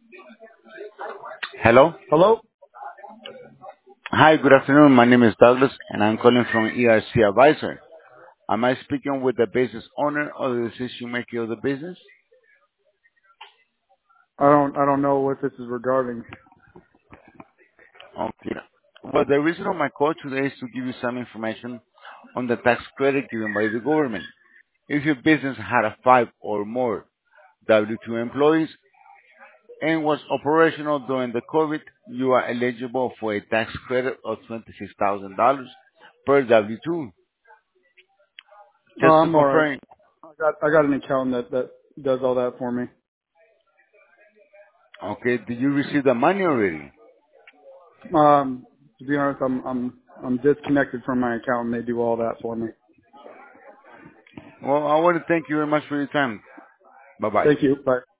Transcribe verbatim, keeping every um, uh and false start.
Hello. Hello? Hi, good afternoon. My name is Douglas, and I'm calling from E R C Advisor. Am I speaking with the business owner or the decision maker of the business? I don't I don't know what this is regarding. Okay. Well, the reason of my call today is to give you some information on the tax credit given by the government. If your business had a five or more W two employees and was operational during the COVID, you are eligible for a tax credit of twenty-six thousand dollars per W two. Oh, Just to I'm all right. confirm, I got I got an accountant that that does all that for me. okay, did you receive the money already? Um, to be honest, I'm I'm I'm disconnected from my accountant. They do all that for me. Well, I want to thank you very much for your time. Bye-bye. Thank you. Bye.